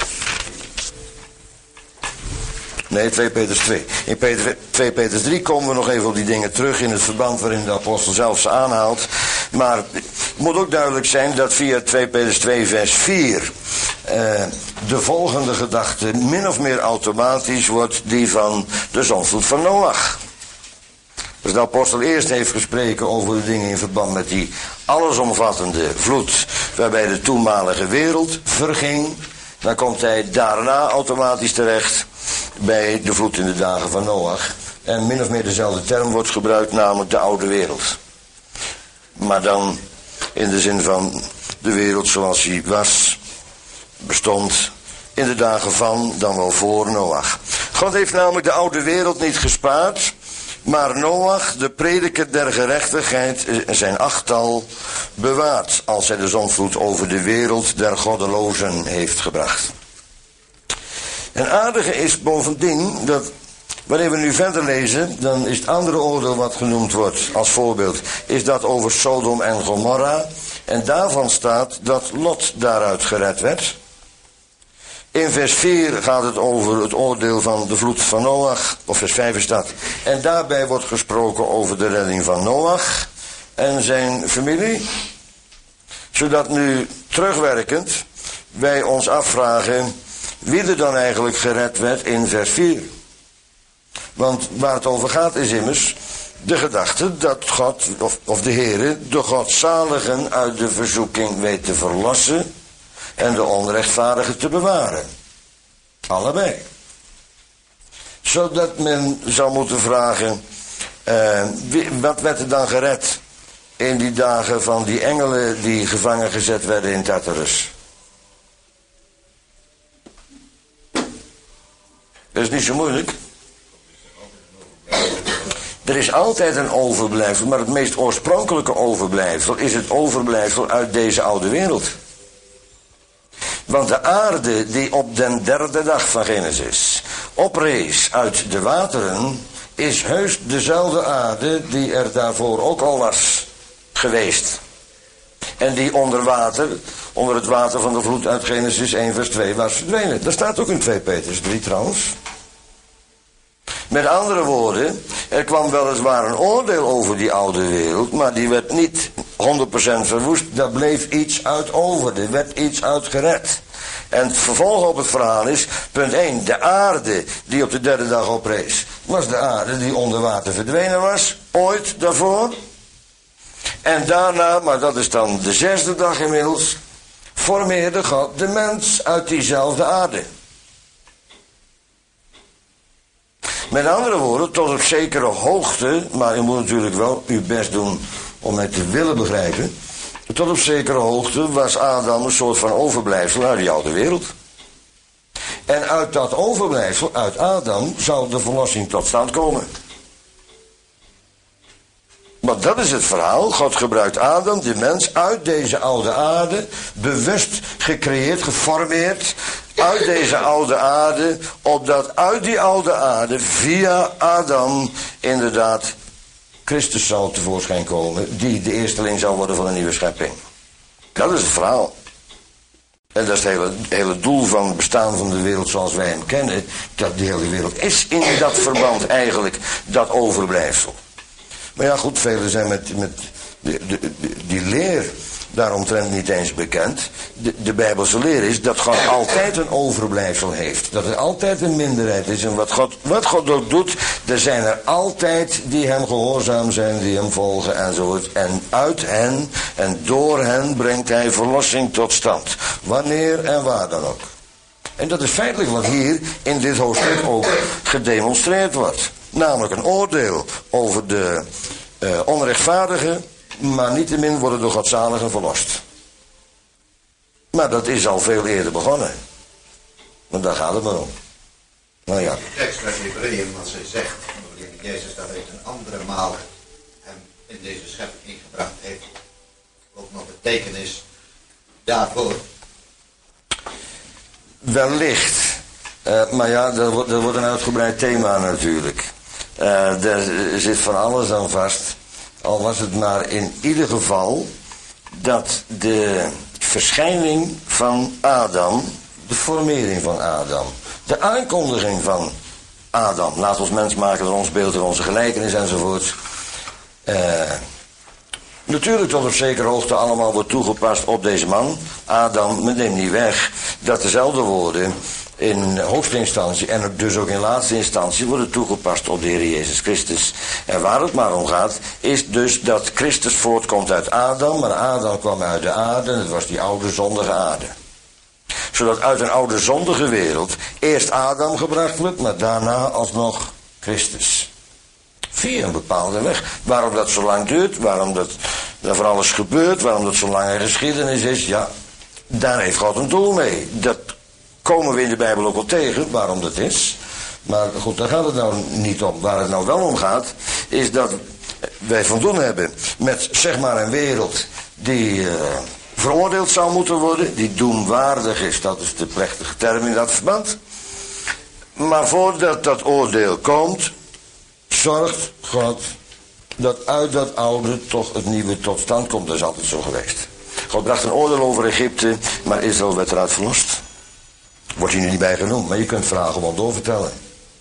Nee, 2 Petrus 2. In 2 Petrus 3 komen we nog even op die dingen terug in het verband waarin de apostel zelf ze aanhaalt. Maar het moet ook duidelijk zijn dat via 2 Petrus 2 vers 4 de volgende gedachte min of meer automatisch wordt die van de zondvloed van Noach. Dus de apostel eerst heeft gesproken over de dingen in verband met die allesomvattende vloed, waarbij de toenmalige wereld verging. Dan komt hij daarna automatisch terecht bij de vloed in de dagen van Noach. En min of meer dezelfde term wordt gebruikt, namelijk de oude wereld. Maar dan in de zin van de wereld zoals die was, bestond in de dagen van, dan wel voor Noach. God heeft namelijk de oude wereld niet gespaard, maar Noach, de prediker der gerechtigheid, zijn achttal bewaard, als hij de zondvloed over de wereld der goddelozen heeft gebracht. En aardige is bovendien dat wanneer we nu verder lezen, dan is het andere oordeel wat genoemd wordt als voorbeeld, is dat over Sodom en Gomorra. En daarvan staat dat Lot daaruit gered werd. In vers 4 gaat het over het oordeel van de vloed van Noach, of vers 5 is dat. En daarbij wordt gesproken over de redding van Noach en zijn familie. Zodat nu terugwerkend wij ons afvragen wie er dan eigenlijk gered werd in vers 4. Want waar het over gaat is immers de gedachte dat God, of de Heere, de godzaligen uit de verzoeking weet te verlossen en de onrechtvaardigen te bewaren. Allebei. Zodat men zou moeten vragen, wat werd er dan gered in die dagen van die engelen die gevangen gezet werden in Tartarus? Dat is niet zo moeilijk. Er is altijd een overblijfsel, maar het meest oorspronkelijke overblijfsel is het overblijfsel uit deze oude wereld. Want de aarde die op den derde dag van Genesis oprees uit de wateren, is heus dezelfde aarde die er daarvoor ook al was geweest. En die onder het water van de vloed uit Genesis 1 vers 2 was verdwenen. Dat staat ook in 2 Petrus 3 trouwens. Met andere woorden, er kwam weliswaar een oordeel over die oude wereld, maar die werd niet 100% verwoest. Daar bleef iets uit over, er werd iets uit gered. En het vervolg op het verhaal is, punt 1, de aarde die op de derde dag oprees, was de aarde die onder water verdwenen was, ooit daarvoor. En daarna, maar dat is dan de zesde dag inmiddels, formeerde God de mens uit diezelfde aarde. Met andere woorden, tot op zekere hoogte, maar u moet natuurlijk wel uw best doen om mij te willen begrijpen. Tot op zekere hoogte was Adam een soort van overblijfsel uit die oude wereld. En uit dat overblijfsel, uit Adam, zou de verlossing tot stand komen. Want dat is het verhaal. God gebruikt Adam, de mens, uit deze oude aarde, bewust gecreëerd, geformeerd, uit deze oude aarde, opdat uit die oude aarde, via Adam, inderdaad, Christus zou tevoorschijn komen, die de eersteling zou worden van een nieuwe schepping. Dat is het verhaal. En dat is het hele doel van het bestaan van de wereld zoals wij hem kennen. Dat de hele wereld is in dat verband eigenlijk dat overblijfsel. Maar ja goed, velen zijn met die leer daaromtrent niet eens bekend. De Bijbelse leer is dat God altijd een overblijfsel heeft. Dat er altijd een minderheid is. En wat God ook doet, er zijn er altijd die hem gehoorzaam zijn, die hem volgen enzovoort. En uit hen en door hen brengt hij verlossing tot stand. Wanneer en waar dan ook. En dat is feitelijk wat hier in dit hoofdstuk ook gedemonstreerd wordt. Namelijk een oordeel over de onrechtvaardigen, maar niettemin worden de godzaligen verlost. Maar dat is al veel eerder begonnen. Want daar gaat het maar om. Nou ja. De tekst uit Hebreeën, wat zij zegt, waarin Jezus daar weet een andere malen hem in deze schepping ingebracht heeft, ook nog betekenis daarvoor. Wellicht. Maar ja, dat wordt een uitgebreid thema natuurlijk. Er zit van alles aan vast. Al was het maar in ieder geval dat de verschijning van Adam, de formering van Adam, de aankondiging van Adam, laat ons mens maken naar ons beeld en onze gelijkenis enzovoort, natuurlijk tot op zekere hoogte allemaal wordt toegepast op deze man, Adam. Men neemt niet weg dat dezelfde woorden in hoogste instantie en dus ook in laatste instantie worden toegepast op de Heer Jezus Christus. En waar het maar om gaat, is dus dat Christus voortkomt uit Adam, maar Adam kwam uit de aarde en het was die oude zondige aarde. Zodat uit een oude zondige wereld eerst Adam gebracht wordt, maar daarna alsnog Christus. Via een bepaalde weg. Waarom dat zo lang duurt, waarom dat voor alles gebeurt, waarom dat zo lang een geschiedenis is, ja, daar heeft God een doel mee. Dat komen we in de Bijbel ook wel tegen, waarom dat is. Maar goed, daar gaat het nou niet om. Waar het nou wel om gaat, is dat wij van doen hebben met, zeg maar, een wereld die veroordeeld zou moeten worden, die doemwaardig is. Dat is de plechtige term in dat verband. Maar voordat dat oordeel komt, zorgt God dat uit dat oude toch het nieuwe tot stand komt. Dat is altijd zo geweest. God bracht een oordeel over Egypte, maar Israël werd eruit verlost. Wordt hier nu niet bij genoemd, maar je kunt het verhaal gewoon doorvertellen.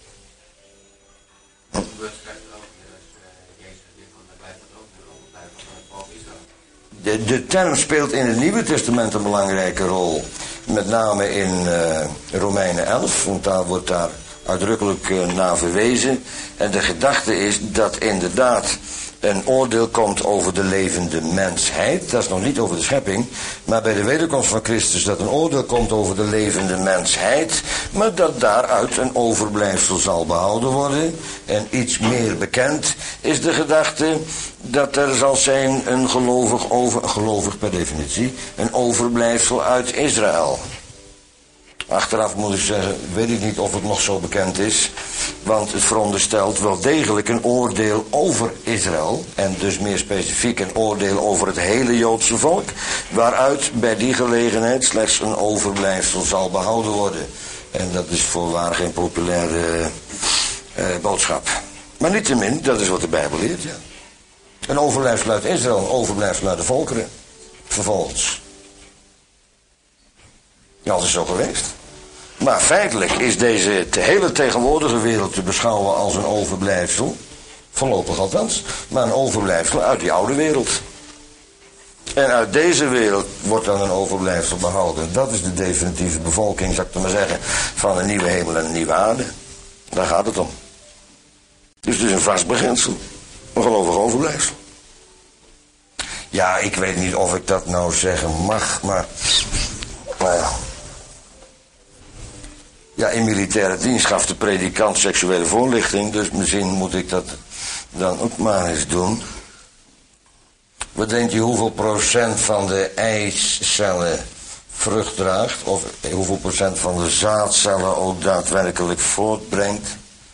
De term speelt in het Nieuwe Testament een belangrijke rol. Met name in Romeinen 11, want daar wordt daar uitdrukkelijk naar verwezen. En de gedachte is dat inderdaad een oordeel komt over de levende mensheid. Dat is nog niet over de schepping. Maar bij de wederkomst van Christus dat een oordeel komt over de levende mensheid. Maar dat daaruit een overblijfsel zal behouden worden. En iets meer bekend is de gedachte dat er zal zijn een gelovig per definitie, een overblijfsel uit Israël. Achteraf moet ik zeggen, weet ik niet of het nog zo bekend is. Want het veronderstelt wel degelijk een oordeel over Israël. En dus meer specifiek een oordeel over het hele Joodse volk. Waaruit bij die gelegenheid slechts een overblijfsel zal behouden worden. En dat is voorwaar geen populaire boodschap. Maar niettemin, dat is wat de Bijbel leert, ja. Een overblijfsel uit Israël, een overblijfsel uit de volkeren. Vervolgens. Ja, dat is zo geweest. Maar feitelijk is deze hele tegenwoordige wereld te beschouwen als een overblijfsel. Voorlopig althans. Maar een overblijfsel uit die oude wereld. En uit deze wereld wordt dan een overblijfsel behouden. Dat is de definitieve bevolking, zou ik maar zeggen, van een nieuwe hemel en een nieuwe aarde. Daar gaat het om. Dus het is een vast beginsel. Een gelovig overblijfsel. Ja, ik weet niet of ik dat nou zeggen mag, maar nou ja. Ja, in militaire dienst gaf de predikant seksuele voorlichting, dus misschien moet ik dat dan ook maar eens doen. Wat denk je hoeveel procent van de eicellen vrucht draagt? Of hoeveel procent van de zaadcellen ook daadwerkelijk voortbrengt?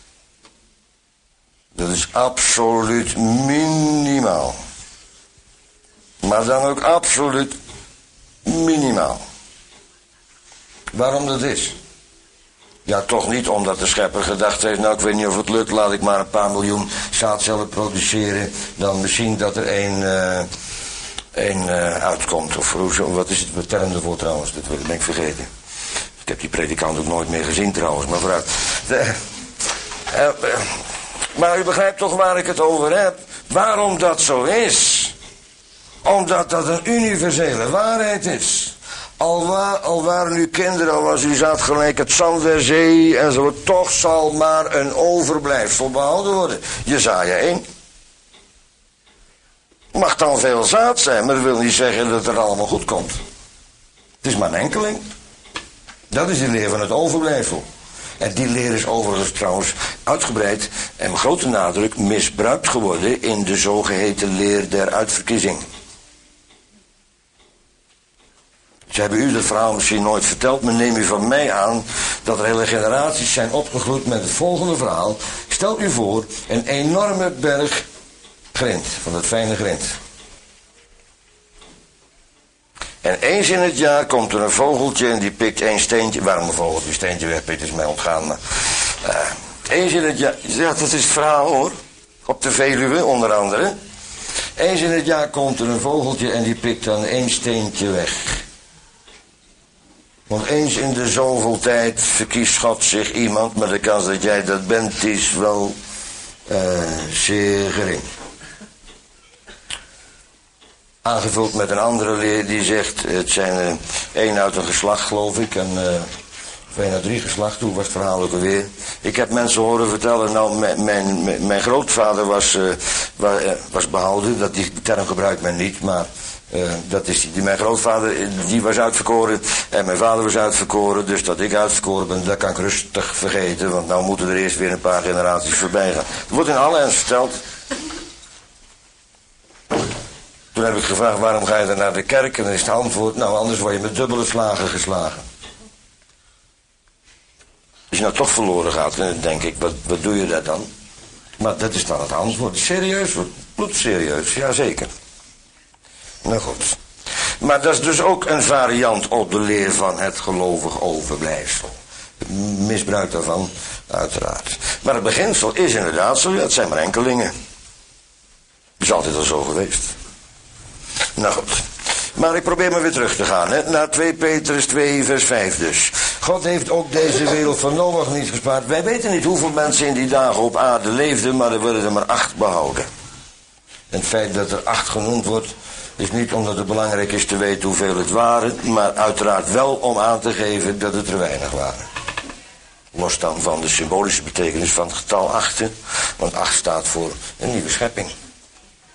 Dat is absoluut minimaal. Maar dan ook absoluut minimaal. Waarom dat is? Ja, toch niet omdat de schepper gedacht heeft, nou ik weet niet of het lukt, laat ik maar een paar miljoen zaadcellen produceren. Dan misschien dat er één uitkomt. Of wat is het term ervoor trouwens, dat ben ik vergeten. Ik heb die predikant ook nooit meer gezien trouwens, maar vooruit. Maar u begrijpt toch waar ik het over heb. Waarom dat zo is? Omdat dat een universele waarheid is. Al waren uw kinderen, al was uw zaad gelijk het zand der zee enzovoort, toch zal maar een overblijfsel behouden worden. Jesaja 1. Mag dan veel zaad zijn, maar dat wil niet zeggen dat het allemaal goed komt. Het is maar een enkeling. Dat is de leer van het overblijfsel. En die leer is overigens trouwens uitgebreid en met grote nadruk misbruikt geworden in de zogeheten leer der uitverkiezing. Ze hebben u dat verhaal misschien nooit verteld, maar neem u van mij aan dat er hele generaties zijn opgegroeid met het volgende verhaal. Stel u voor een enorme berg grind, van dat fijne grind. En eens in het jaar komt er een vogeltje en die pikt één steentje. Waarom een vogeltje een steentje wegpikt is mij ontgaan, maar eens in het jaar, ja dat is het verhaal hoor, op de Veluwe onder andere. Eens in het jaar komt er een vogeltje en die pikt dan één steentje weg. Want eens in de zoveel tijd verkiest God zich iemand, maar de kans dat jij dat bent is wel zeer gering. Aangevuld met een andere leer die zegt, het zijn één uit een geslacht geloof ik, en of één uit 3 geslachten, hoe was het verhaal ook alweer. Ik heb mensen horen vertellen, nou mijn grootvader was behouden, die term gebruikt men niet, maar dat is mijn grootvader, die was uitverkoren en mijn vader was uitverkoren, dus dat ik uitverkoren ben, dat kan ik rustig vergeten, want nou moeten er eerst weer een paar generaties voorbij gaan. Er wordt in alle ernst verteld. Toen heb ik gevraagd, waarom ga je dan naar de kerk? En dan is het antwoord, nou anders word je met dubbele slagen geslagen. Als je nou toch verloren gaat, dan denk ik, wat doe je daar dan? Maar dat is dan het antwoord. Serieus, bloedserieus, jazeker. Nou goed. Maar dat is dus ook een variant op de leer van het gelovig overblijfsel. Misbruik daarvan, uiteraard. Maar het beginsel is inderdaad zo, het zijn maar enkelingen. Het is altijd al zo geweest. Nou goed. Maar ik probeer maar weer terug te gaan, hè? Naar 2 Petrus 2 vers 5 dus. God heeft ook deze wereld van Noach niet gespaard. Wij weten niet hoeveel mensen in die dagen op aarde leefden, maar er worden er maar 8 behouden. En het feit dat er 8 genoemd wordt, is niet omdat het belangrijk is te weten hoeveel het waren, maar uiteraard wel om aan te geven dat het er weinig waren. Los dan van de symbolische betekenis van het getal 8, want 8 staat voor een nieuwe schepping.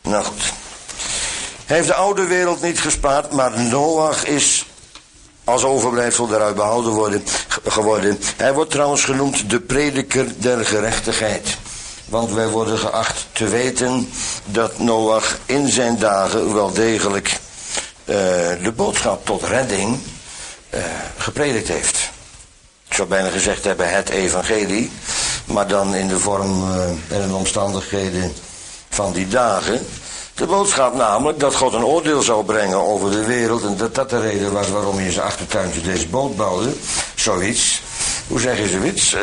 Nou goed. Hij heeft de oude wereld niet gespaard, maar Noach is als overblijfsel daaruit behouden geworden. Hij wordt trouwens genoemd de prediker der gerechtigheid. Want wij worden geacht te weten dat Noach in zijn dagen wel degelijk de boodschap tot redding gepredikt heeft. Ik zou bijna gezegd hebben het evangelie, maar dan in de vorm en de omstandigheden van die dagen. De boodschap namelijk dat God een oordeel zou brengen over de wereld en dat dat de reden was waarom hij in zijn achtertuintje deze boot bouwde. Zoiets. Hoe zeg je zoiets?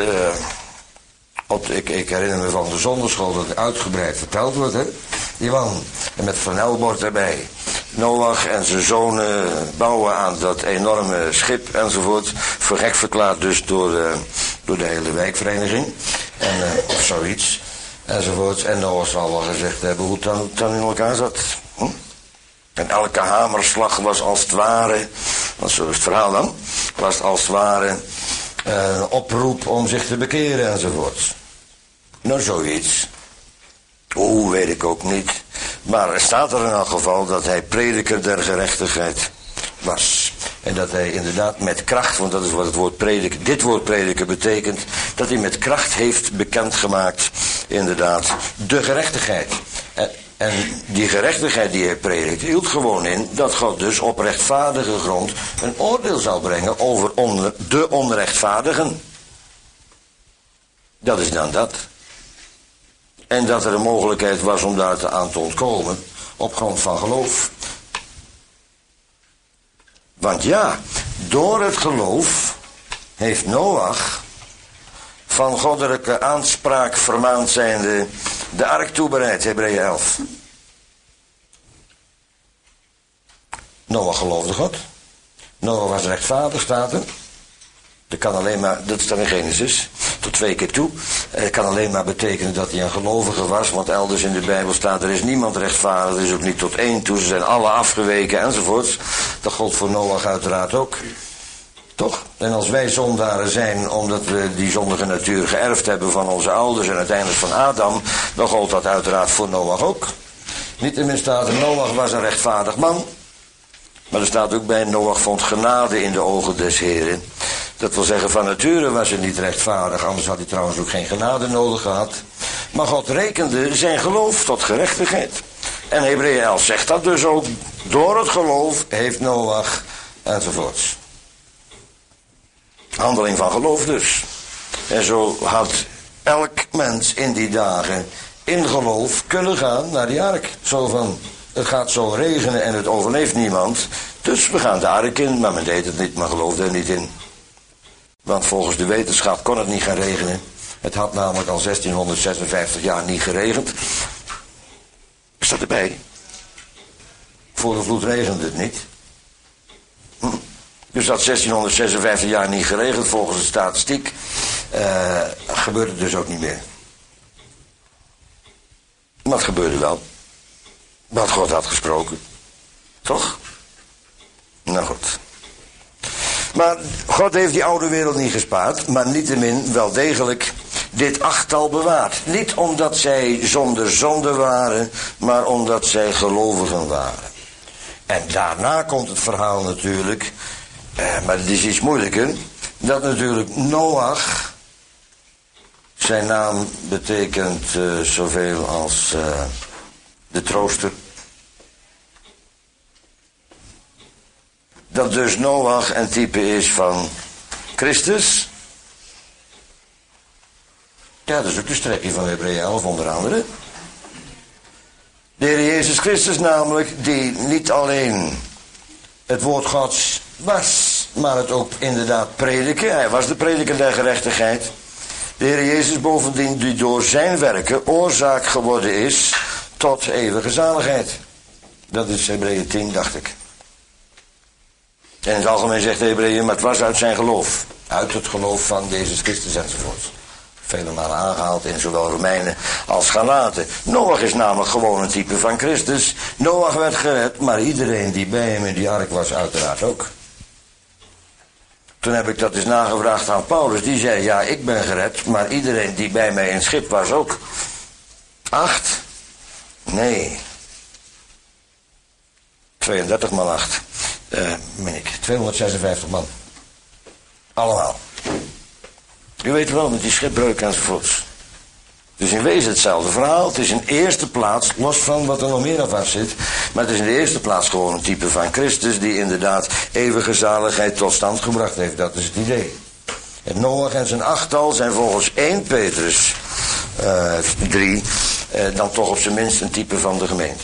Ik herinner me van de zonderschool dat het uitgebreid verteld wordt, hè. Die man, en met flanelbord erbij. Noach en zijn zonen bouwen aan dat enorme schip enzovoort. Voor gek verklaard dus door de hele wijkvereniging. Of zoiets. Enzovoort. En Noach zal wel gezegd hebben hoe het dan in elkaar zat. En elke hamerslag was als het ware, want zo is het verhaal dan, was als het ware een oproep om zich te bekeren enzovoort. Nou, zoiets. Hoe, weet ik ook niet. Maar er staat er in elk geval dat hij prediker der gerechtigheid was. En dat hij inderdaad met kracht, want dat is wat het woord prediken, dit woord prediker betekent, dat hij met kracht heeft bekendgemaakt, inderdaad, de gerechtigheid. En die gerechtigheid die hij predikt, hield gewoon in dat God dus op rechtvaardige grond een oordeel zou brengen over de onrechtvaardigen. Dat is dan dat. En dat er een mogelijkheid was om daar aan te ontkomen op grond van geloof. Want ja, door het geloof heeft Noach, van goddelijke aanspraak vermaand zijnde, de ark toebereid, Hebreeën 11. Noach geloofde God. Noach was rechtvaardig, staat er. Dat kan alleen maar, dat is dan in Genesis, tot 2 keer toe. Het kan alleen maar betekenen dat hij een gelovige was, want elders in de Bijbel staat, er is niemand rechtvaardig, er is ook niet tot 1 toe, ze zijn alle afgeweken enzovoorts. Dat gold voor Noach uiteraard ook. Toch? En als wij zondaren zijn, omdat we die zondige natuur geërfd hebben van onze ouders en uiteindelijk van Adam, dan gold dat uiteraard voor Noach ook. Niettemin staat er, Noach was een rechtvaardig man. Maar er staat ook bij, Noach vond genade in de ogen des Heren. Dat wil zeggen, van nature was hij niet rechtvaardig, anders had hij trouwens ook geen genade nodig gehad. Maar God rekende zijn geloof tot gerechtigheid. En Hebreeën 11 zegt dat dus ook, door het geloof heeft Noach enzovoorts. Handeling van geloof dus. En zo had elk mens in die dagen in geloof kunnen gaan naar die ark. Zo van, het gaat zo regenen en het overleeft niemand. Dus we gaan de ark in, maar men deed het niet, men geloofde er niet in. Want volgens de wetenschap kon het niet gaan regenen. Het had namelijk al 1656 jaar niet geregend. Is dat erbij? Voor de vloed regende het niet. Dus dat 1656 jaar niet geregeld volgens de statistiek. Gebeurde dus ook niet meer. Maar het gebeurde wel. Wat God had gesproken. Toch? Nou goed. Maar God heeft die oude wereld niet gespaard, maar niettemin wel degelijk dit achttal bewaard. Niet omdat zij zonder zonde waren, maar omdat zij gelovigen waren. En daarna komt het verhaal natuurlijk, maar het is iets moeilijker, dat natuurlijk Noach, zijn naam betekent zoveel als de trooster. Dat dus Noach een type is van Christus. Ja, dat is ook de strekking van Hebreeën 11 onder andere. De Heer Jezus Christus namelijk, die niet alleen het woord Gods was, maar het ook inderdaad prediken. Hij was de prediker der gerechtigheid. De Heer Jezus bovendien, die door zijn werken oorzaak geworden is tot eeuwige zaligheid. Dat is Hebreeën 10, dacht ik. En in het algemeen zegt de Hebreeën, maar het was uit zijn geloof. Uit het geloof van Jezus Christus enzovoort. Vele malen aangehaald in zowel Romeinen als Galaten. Noach is namelijk gewoon een type van Christus. Noach werd gered, maar iedereen die bij hem in die ark was uiteraard ook. Toen heb ik dat eens nagevraagd aan Paulus. Die zei, ja, ik ben gered, maar iedereen die bij mij in het schip was ook. 8? Nee. 32 man 8. Meen ik. 256 man. Allemaal. U weet wel, met die schipbreuk enzovoorts. Dus in wezen hetzelfde verhaal. Het is in eerste plaats, los van wat er nog meer aan vast zit, maar het is in de eerste plaats gewoon een type van Christus die inderdaad eeuwige zaligheid tot stand gebracht heeft. Dat is het idee. Het Noach en zijn achttal zijn volgens 1 Petrus 3 dan toch op zijn minst een type van de gemeente.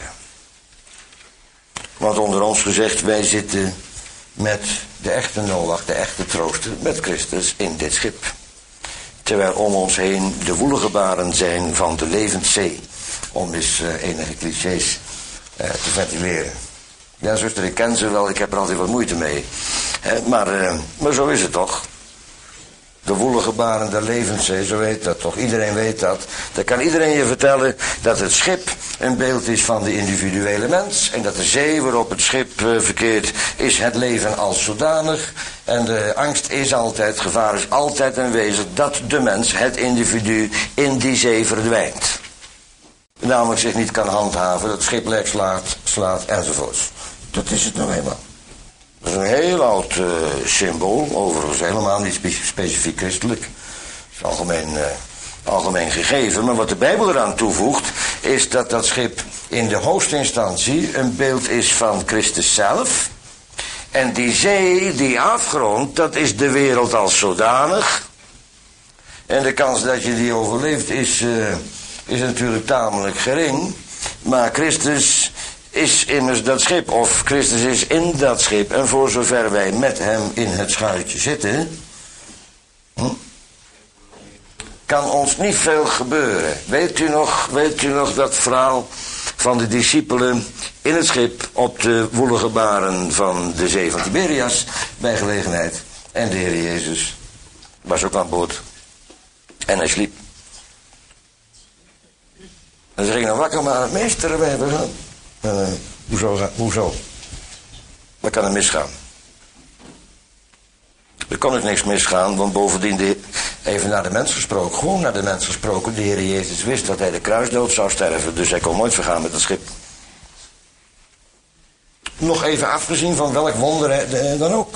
Want onder ons gezegd, wij zitten met de echte Noach, de echte trooster, met Christus in dit schip. Terwijl om ons heen de woelige baren zijn van de levenszee. Om eens enige clichés te ventileren. Ja, zuster, ik ken ze wel, ik heb er altijd wat moeite mee. Maar zo is het toch. De woelige baren der levenszee, zo weet dat toch. Iedereen weet dat. Dan kan iedereen je vertellen dat het schip een beeld is van de individuele mens. En dat de zee waarop het schip verkeert is het leven als zodanig. En de angst is altijd, gevaar is altijd aanwezig dat de mens, het individu, in die zee verdwijnt. Namelijk zich niet kan handhaven, dat het schip lek slaat enzovoorts. Dat is het nou helemaal. Dat is een heel oud symbool, overigens helemaal niet specifiek christelijk. Het is algemeen gegeven, maar wat de Bijbel eraan toevoegt, is dat dat schip in de hoofdinstantie een beeld is van Christus zelf. En die zee, die afgrond, dat is de wereld als zodanig. En de kans dat je die overleeft is natuurlijk tamelijk gering. Maar Christus is immers dat schip, of Christus is in dat schip. En voor zover wij met hem in het schuitje zitten, kan ons niet veel gebeuren. Weet u nog dat verhaal van de discipelen in het schip op de woelige baren van de zee van Tiberias, bij gelegenheid. En de Heer Jezus was ook aan boord. En hij sliep. En ze gingen wakker, maar meester, wij hebben gaan. Hoezo? Wat kan er misgaan? Er kon ook niks misgaan, want bovendien, even naar de mens gesproken, gewoon naar de mens gesproken, de Heer Jezus wist dat hij de kruisdood zou sterven, dus hij kon nooit vergaan met het schip. Nog even afgezien van welk wonder dan ook.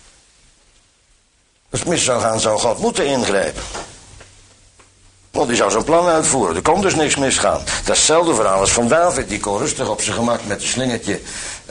Als het mis zou gaan, zou God moeten ingrijpen. Want die zou zijn plan uitvoeren. Er kon dus niks misgaan. Dat is hetzelfde verhaal als van David. Die kon rustig op zijn gemak met een slingertje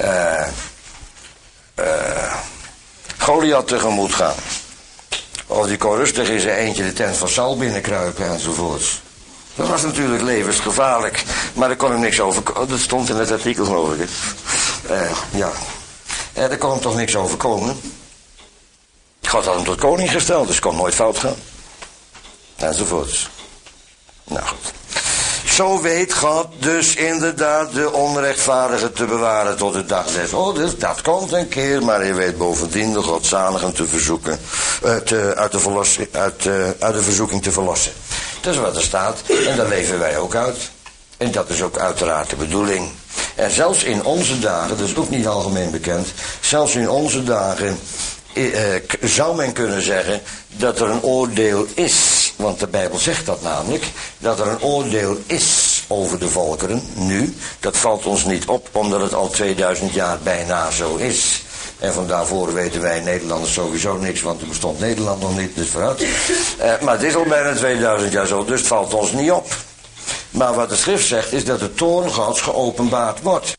Goliath tegemoet gaan. Of die kon rustig in zijn eentje de tent van Saul binnenkruipen enzovoorts. Dat was natuurlijk levensgevaarlijk. Maar er kon hem niks overkomen. Dat stond in het artikel, geloof ik. Ja. Er kon hem toch niks overkomen. God had hem tot koning gesteld, dus het kon nooit fout gaan. Enzovoorts. Nou goed. Zo weet God dus inderdaad de onrechtvaardige te bewaren tot de dag des oordeels. Dat komt een keer, maar hij weet bovendien de godzaligen te verzoeken, uit de verzoeking te verlossen. Dat is wat er staat en daar leven wij ook uit. En dat is ook uiteraard de bedoeling. En zelfs in onze dagen, dat is ook niet algemeen bekend, zelfs in onze dagen zou men kunnen zeggen dat er een oordeel is. Want de Bijbel zegt dat namelijk, dat er een oordeel is over de volkeren nu. Dat valt ons niet op, omdat het al 2000 jaar bijna zo is. En van daarvoor weten wij Nederlanders sowieso niks, want er bestond Nederland nog niet, dus vooruit. Maar het is al bijna 2000 jaar zo, dus het valt ons niet op. Maar wat de schrift zegt is dat de toorn Gods geopenbaard wordt.